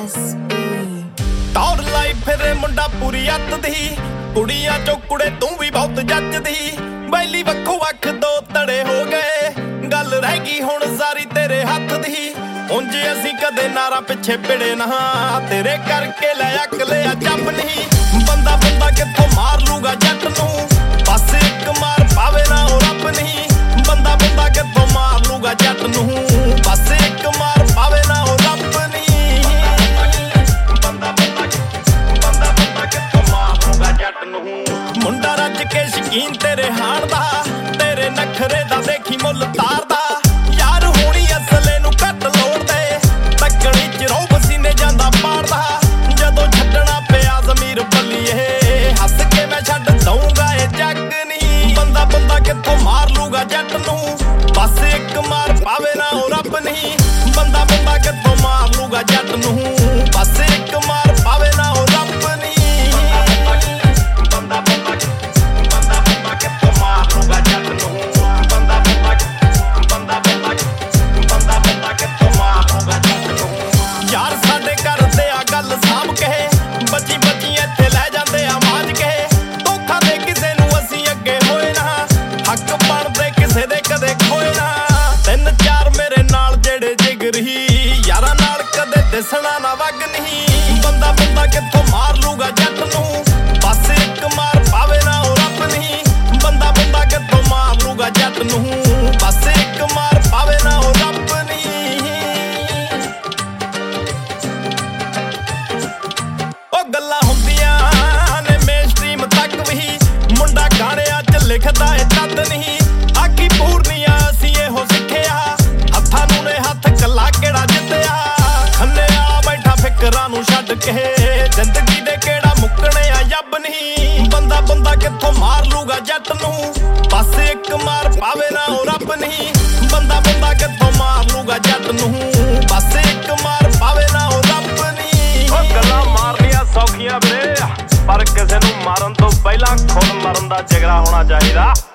ਟੌਰ ਲਾਈ ਫਿਰੇ ਮੁੰਡਾ ਪੂਰੀ ਅੱਤ ਦੀ, ਕੁੜੀਆਂ ਚੋਂ ਕੁੜੇ ਤੂੰ ਵੀ ਬਹੁਤ ਜੱਜਦੀ। ਬੈਲੀ ਵੱਖੋ ਵੱਖ ਦੋ ਤੜੇ ਹੋ ਗਏ, ਗੱਲ ਰਹਿ ਗਈ ਹੁਣ ਸਾਰੀ ਤੇਰੇ ਹੱਥ ਦੀ। ਉਂਝ ਅਸੀਂ ਕਦੇ ਨਾਰਾ ਪਿੱਛੇ ਪਿੜੇ ਨਾ, ਤੇਰੇ ਕਰਕੇ ਲੈ ਅਕਲਿਆ ਜੱਬ ਨਹੀਂ। ਬੰਦਾ ਬੰਦਾ ਕਿੱਥੋਂ ਮਾਰ ਲੂਗਾ ਜੱਟ ਨੂੰ, ਬਸ ਇੱਕ ਮਾਰ ਪਾਵੇ ਨਾ ਉਹ ਰੱਬ ਨਹੀਂ। ਬੰਦਾ ਬੰਦਾ ਕਿੱਥੋਂ ਮਾਰ ਲੂਗਾ ਜੱਟ ਨੂੰ, ਬਸ ਇੱਕ ਮਾਰ ਪਾਵੇ ਨਾ ਉਹ ਰੱਬ ਨਹੀਂ। ਬੰਦਾ ਕਿੱਥੋਂ ਮਾਰ ਲੂਗਾ ਜੱਟ ਨੂੰ। ਮੁੰਡਾ ਰੱਜ ਕੇ ਸ਼ਕੀਨ ਤੇਰੇ ਹਾਣ ਦਾ, ਤੇਰੇ ਨਖਰੇ ਦਾ ਦੇਖੀ ਮੁੱਲ ਤਾਰਦਾ। ਯਾਰ ਹੋਣੀ ਅਸਲੇ ਨੂੰ ਘੱਟ ਲੋੜਦੇ, ਤੱਕਣੀ ਚ ਰੋਬ ਸੀਨੇ ਜਾਂਦਾ ਪਾੜਦਾ। ਜਦੋਂ ਛੱਡਣਾ ਪਿਆ ਜ਼ਮੀਰ ਬੱਲੀਏ, ਹੱਸ ਕੇ ਮੈਂ ਛੱਡ ਦਊਂਗਾ ਇਹ ਜੱਗ ਨਹੀਂ। ਬੰਦਾ ਬੰਦਾ ਕਿੱਥੋਂ ਮਾਰ ਲੂਗਾ ਜੱਟ ਨੂੰ, ਬਸ ਇੱਕ ਮਾਰ ਪਾਵੇ ਨਾ ਉਹ ਰੱਬ ਨਹੀਂ। ਬੰਦਾ ਬੰਦਾ ਕਿੱਥੋਂ ਮਾਰ ਲੂਗਾ ਜੱਟ ਨੂੰ, ਬਸ ਇੱਕ ਮਾਰ ਪਾਵੇ ਨਾ ਉਹ ਰੱਬ ਨਹੀਂ। ਬੰਦਾ ਬੰਦਾ ਕਿੱਥੋਂ ਮਾਰ ਲੂਗਾ ਜੱਟ ਨੂੰ, ਬੰਦਾ ਕਿੱਥੋਂ ਮਾਰ ਲੂਗਾ ਜੱਟ ਨੂੰ। ਯਾਰ ਸਾਡੇ ਕਰਦੇ ਆ ਗੱਲ ਸਾਂਭ ਕੇ, ਬੱਚੀ ਬੱਚੀ ਇੱਥੇ ਲੈ ਜਾਂਦੇ ਆ ਮਾਂਜ ਕੇ। ਧੋਖਾ ਦੇ ਕਿਸੇ ਨੂੰ ਅਸੀਂ ਅੱਗੇ ਹੋਏ ਨਾ, ਹੱਕ ਬਣਦੇ ਕਿਸੇ ਦੇ ਕਦੇ ਖੋਏ ਨਾ। ਤਿੰਨ ਚਾਰ ਮੇਰੇ ਨਾਲ ਜਿਹੜੇ ਜਿਗਰੀ, ਯਾਰਾਂ ਨਾਲ ਕਦੇ ਦਿਸਣਾ ਨਾ ਵਗ ਨਹੀਂ। ਬੰਦਾ ਬੰਦਾ ਕਿੱਥੋਂ ਮਾਰ ਲੂਗਾ ਜੱਟ ਨੂੰ, ਬਸ ਇੱਕ ਮਾਰ ਪਾਵੇ ਨਾ ਉਹ ਰੱਬ ਨਹੀਂ। ਬੰਦਾ ਬੰਦਾ ਕਿੱਥੋਂ ਮਾਰ ਲੂਗਾ ਜੱਟ ਨੂੰ, ਬਸ ਇੱਕ ਮਾਰ ਪਾਵੇ ਨਾ ਉਹ ਰੱਬ ਨਹੀਂ। ਉਹ ਗੱਲਾਂ ਹੁੰਦੀਆਂ ਨੇ ਮੇਨਸਟ੍ਰੀਮ ਤੱਕ ਵੀ, ਮੁੰਡਾ ਗਾਣਿਆਂ 'ਚ ਲਿਖਦਾ ਏ ਤਦ ਨਹੀਂ। ਆਖੀ ਪੂਰਨੀਆਂ ਅਸੀਂ ਇਹੋ ਸਿੱਖਿਆ, ਹੱਥਾਂ ਨੂੰ ਨੇ ਹੱਥ ਕੱਲਾ ਕਿਹੜਾ ਜਿੱਤਿਆ। ਖੰਨਿਆ ਬੈਠਾ ਫਿਕਰਾਂ ਨੂੰ ਛੱਡ ਕੇ, ਜ਼ਿੰਦਗੀ ਦੇ ਕਿਹੜਾ ਮੁੱਕਣੇ ਆ ਯੱਬ ਨਹੀਂ। ਬੰਦਾ ਬੰਦਾ ਕਿੱਥੋਂ ਮਾਰ ਲੂਗਾ ਜੱਟ ਨੂੰ, ਬਸ ਇੱਕ ਮਾਰ ਪਾਵੇ ਨਾ ਉਹ ਰੱਬ ਨਹੀਂ। ਬੰਦਾ ਬੰਦਾ ਕਿੱਥੋਂ ਮਾਰ ਲੂਗਾ ਜੱਟ ਨੂੰ, ਬਸ ਇੱਕ ਮਾਰ ਪਾਵੇ ਨਾ ਉਹ ਰੱਬ ਨਹੀਂ। ਉਹ ਗੱਲਾਂ ਮਾਰਨੀਆਂ ਸੌਖੀਆਂ ਵੀਰੇ, ਪਰ ਕਿਸੇ ਨੂੰ ਮਾਰਨ ਤੋਂ ਪਹਿਲਾਂ ਖੁਦ ਮਰਨ ਦਾ ਜਿਗਰਾ ਹੋਣਾ ਚਾਹੀਦਾ।